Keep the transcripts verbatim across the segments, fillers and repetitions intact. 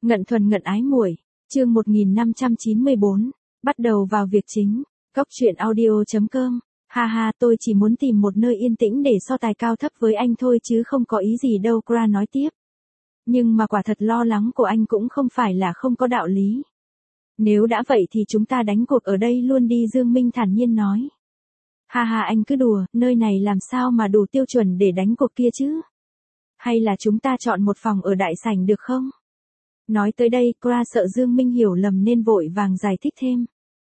Ngận thuần ngận ái muội, chương một nghìn năm trăm chín mươi bốn, bắt đầu vào việc chính, Cóc truyện audio chấm com, ha ha tôi chỉ muốn tìm một nơi yên tĩnh để so tài cao thấp với anh thôi chứ không có ý gì đâu, Kra nói tiếp. Nhưng mà quả thật lo lắng của anh cũng không phải là không có đạo lý. Nếu đã vậy thì chúng ta đánh cuộc ở đây luôn đi, Dương Minh thản nhiên nói. Ha ha anh cứ đùa, nơi này làm sao mà đủ tiêu chuẩn để đánh cuộc kia chứ? Hay là chúng ta chọn một phòng ở đại sảnh được không? Nói tới đây, Kra sợ Dương Minh hiểu lầm nên vội vàng giải thích thêm.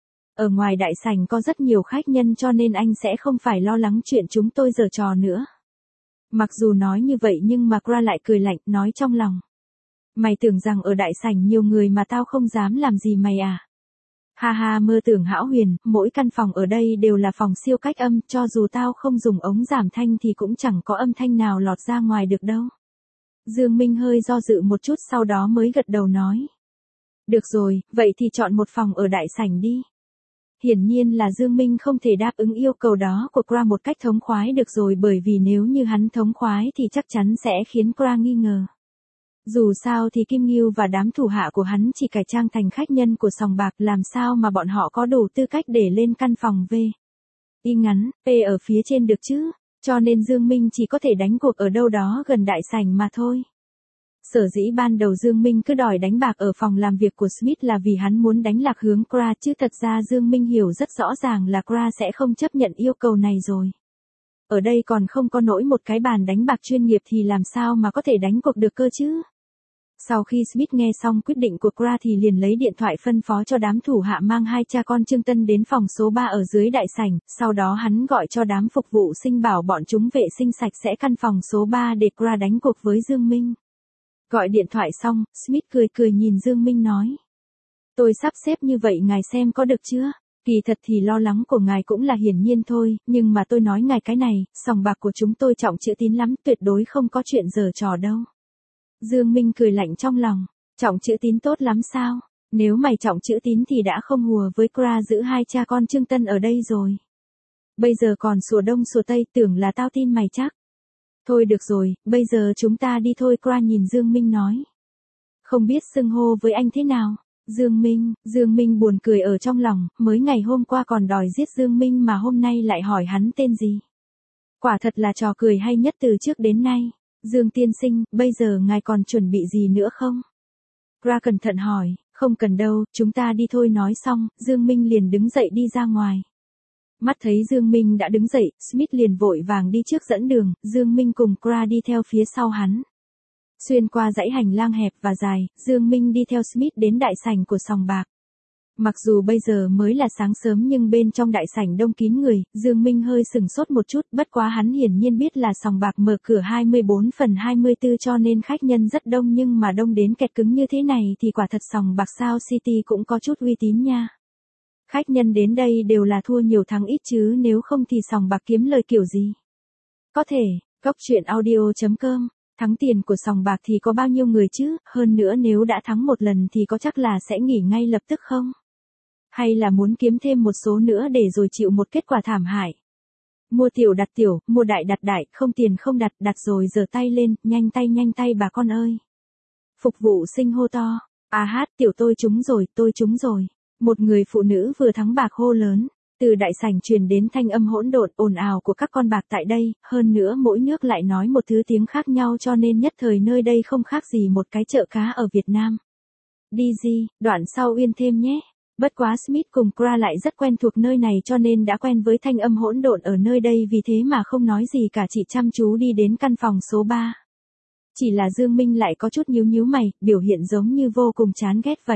Ở ngoài đại sảnh có rất nhiều khách nhân cho nên anh sẽ không phải lo lắng chuyện chúng tôi giở trò nữa. Mặc dù nói như vậy nhưng mà Kra lại cười lạnh, nói trong lòng. Mày tưởng rằng ở đại sảnh nhiều người mà tao không dám làm gì mày à? Ha ha mơ tưởng hão huyền, mỗi căn phòng ở đây đều là phòng siêu cách âm, cho dù tao không dùng ống giảm thanh thì cũng chẳng có âm thanh nào lọt ra ngoài được đâu. Dương Minh hơi do dự một chút sau đó mới gật đầu nói. Được rồi, vậy thì chọn một phòng ở đại sảnh đi. Hiển nhiên là Dương Minh không thể đáp ứng yêu cầu đó của Kra một cách thống khoái được rồi, bởi vì nếu như hắn thống khoái thì chắc chắn sẽ khiến Kra nghi ngờ. Dù sao thì Kim Ngưu và đám thủ hạ của hắn chỉ cải trang thành khách nhân của sòng bạc, làm sao mà bọn họ có đủ tư cách để lên căn phòng V. Y ngắn, P ở phía trên được chứ, cho nên Dương Minh chỉ có thể đánh cuộc ở đâu đó gần đại sảnh mà thôi. Sở dĩ ban đầu Dương Minh cứ đòi đánh bạc ở phòng làm việc của Smith là vì hắn muốn đánh lạc hướng Kra, chứ thật ra Dương Minh hiểu rất rõ ràng là Kra sẽ không chấp nhận yêu cầu này rồi. Ở đây còn không có nổi một cái bàn đánh bạc chuyên nghiệp thì làm sao mà có thể đánh cuộc được cơ chứ? Sau khi Smith nghe xong quyết định của Kra thì liền lấy điện thoại phân phó cho đám thủ hạ mang hai cha con Trương Tân đến phòng số ba ở dưới đại sảnh, sau đó hắn gọi cho đám phục vụ sinh bảo bọn chúng vệ sinh sạch sẽ căn phòng số ba để Kra đánh cuộc với Dương Minh. Gọi điện thoại xong, Smith cười cười nhìn Dương Minh nói. Tôi sắp xếp như vậy ngài xem có được chưa? Kỳ thật thì lo lắng của ngài cũng là hiển nhiên thôi, nhưng mà tôi nói ngài cái này, sòng bạc của chúng tôi trọng chữ tín lắm, tuyệt đối không có chuyện giở trò đâu. Dương Minh cười lạnh trong lòng, trọng chữ tín tốt lắm sao? Nếu mày trọng chữ tín thì đã không hùa với Kra giữ hai cha con Trương Tân ở đây rồi. Bây giờ còn sủa đông sủa tây, tưởng là tao tin mày chắc. Thôi được rồi, bây giờ chúng ta đi thôi, Kra nhìn Dương Minh nói. Không biết xưng hô với anh thế nào? Dương Minh, Dương Minh buồn cười ở trong lòng, mới ngày hôm qua còn đòi giết Dương Minh mà hôm nay lại hỏi hắn tên gì. Quả thật là trò cười hay nhất từ trước đến nay. Dương tiên sinh, bây giờ ngài còn chuẩn bị gì nữa không? Kra cẩn thận hỏi, không cần đâu, chúng ta đi thôi. Nói xong, Dương Minh liền đứng dậy đi ra ngoài. Mắt thấy Dương Minh đã đứng dậy, Smith liền vội vàng đi trước dẫn đường, Dương Minh cùng Kra đi theo phía sau hắn. Xuyên qua dãy hành lang hẹp và dài, Dương Minh đi theo Smith đến đại sảnh của sòng bạc. Mặc dù bây giờ mới là sáng sớm nhưng bên trong đại sảnh đông kín người, Dương Minh hơi sừng sốt một chút, bất quá hắn hiển nhiên biết là sòng bạc mở cửa hai mươi bốn phần hai mươi tư cho nên khách nhân rất đông, nhưng mà đông đến kẹt cứng như thế này thì quả thật sòng bạc Sao City cũng có chút uy tín nha. Khách nhân đến đây đều là thua nhiều thắng ít chứ nếu không thì sòng bạc kiếm lời kiểu gì. Có thể, Cóc truyện audio chấm com, thắng tiền của sòng bạc thì có bao nhiêu người chứ, hơn nữa nếu đã thắng một lần thì có chắc là sẽ nghỉ ngay lập tức không? Hay là muốn kiếm thêm một số nữa để rồi chịu một kết quả thảm hại? Mua tiểu đặt tiểu, mua đại đặt đại, không tiền không đặt, đặt rồi giơ tay lên, nhanh tay nhanh tay bà con ơi. Phục vụ sinh hô to, à hát tiểu tôi trúng rồi, tôi trúng rồi. Một người phụ nữ vừa thắng bạc hô lớn, từ đại sảnh truyền đến thanh âm hỗn độn ồn ào của các con bạc tại đây, hơn nữa mỗi nước lại nói một thứ tiếng khác nhau cho nên nhất thời nơi đây không khác gì một cái chợ cá ở Việt Nam. Đi gì, đoạn sau uyên thêm nhé. Bất quá Smith cùng Kra lại rất quen thuộc nơi này cho nên đã quen với thanh âm hỗn độn ở nơi đây, vì thế mà không nói gì cả, chỉ chăm chú đi đến căn phòng số ba. Chỉ là Dương Minh lại có chút nhíu nhíu mày, biểu hiện giống như vô cùng chán ghét vậy.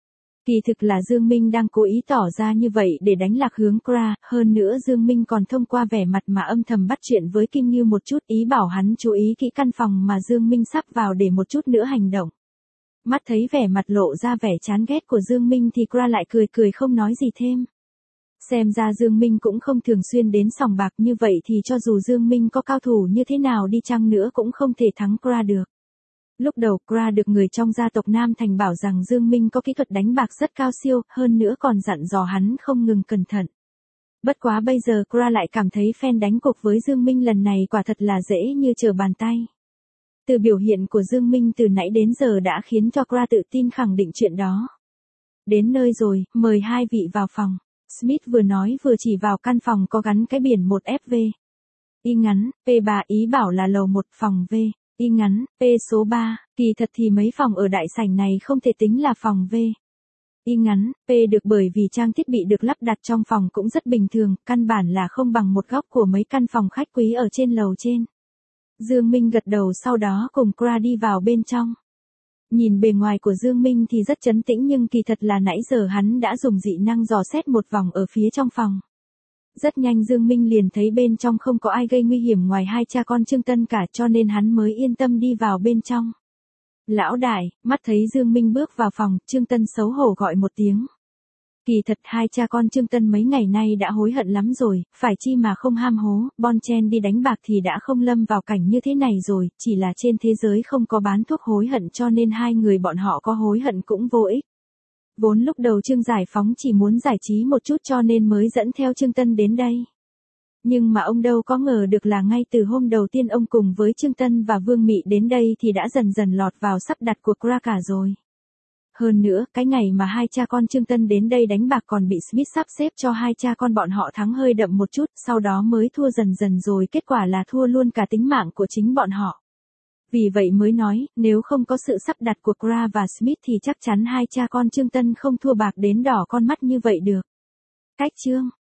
Kỳ thực là Dương Minh đang cố ý tỏ ra như vậy để đánh lạc hướng Kra, hơn nữa Dương Minh còn thông qua vẻ mặt mà âm thầm bắt chuyện với Kim Ngưu một chút, ý bảo hắn chú ý kỹ căn phòng mà Dương Minh sắp vào để một chút nữa hành động. Mắt thấy vẻ mặt lộ ra vẻ chán ghét của Dương Minh thì Kra lại cười cười không nói gì thêm. Xem ra Dương Minh cũng không thường xuyên đến sòng bạc, như vậy thì cho dù Dương Minh có cao thủ như thế nào đi chăng nữa cũng không thể thắng Kra được. Lúc đầu Kra được người trong gia tộc Nam Thành bảo rằng Dương Minh có kỹ thuật đánh bạc rất cao siêu, hơn nữa còn dặn dò hắn không ngừng cẩn thận. Bất quá bây giờ Kra lại cảm thấy phen đánh cuộc với Dương Minh lần này quả thật là dễ như trở bàn tay. Từ biểu hiện của Dương Minh từ nãy đến giờ đã khiến cho Kra tự tin khẳng định chuyện đó. Đến nơi rồi, mời hai vị vào phòng. Smith vừa nói vừa chỉ vào căn phòng có gắn cái biển một F V. Y ngắn, P ba ý bảo là lầu một phòng V. Y ngắn, P số ba, kỳ thật thì mấy phòng ở đại sảnh này không thể tính là phòng V. Y ngắn, P được bởi vì trang thiết bị được lắp đặt trong phòng cũng rất bình thường, căn bản là không bằng một góc của mấy căn phòng khách quý ở trên lầu trên. Dương Minh gật đầu sau đó cùng Kra đi vào bên trong. Nhìn bề ngoài của Dương Minh thì rất trấn tĩnh nhưng kỳ thật là nãy giờ hắn đã dùng dị năng dò xét một vòng ở phía trong phòng. Rất nhanh Dương Minh liền thấy bên trong không có ai gây nguy hiểm ngoài hai cha con Trương Tân cả cho nên hắn mới yên tâm đi vào bên trong. Lão đại, mắt thấy Dương Minh bước vào phòng, Trương Tân xấu hổ gọi một tiếng. Kỳ thật hai cha con Trương Tân mấy ngày nay đã hối hận lắm rồi, phải chi mà không ham hố, bon chen đi đánh bạc thì đã không lâm vào cảnh như thế này rồi, chỉ là trên thế giới không có bán thuốc hối hận cho nên hai người bọn họ có hối hận cũng vô ích. Vốn lúc đầu Trương Giải Phóng chỉ muốn giải trí một chút cho nên mới dẫn theo Trương Tân đến đây. Nhưng mà ông đâu có ngờ được là ngay từ hôm đầu tiên ông cùng với Trương Tân và Vương Mị đến đây thì đã dần dần lọt vào sắp đặt của Kra cả rồi. Hơn nữa, cái ngày mà hai cha con Trương Tân đến đây đánh bạc còn bị Smith sắp xếp cho hai cha con bọn họ thắng hơi đậm một chút, sau đó mới thua dần dần rồi kết quả là thua luôn cả tính mạng của chính bọn họ. Vì vậy mới nói, nếu không có sự sắp đặt của Kra và Smith thì chắc chắn hai cha con Trương Tân không thua bạc đến đỏ con mắt như vậy được. Cách chương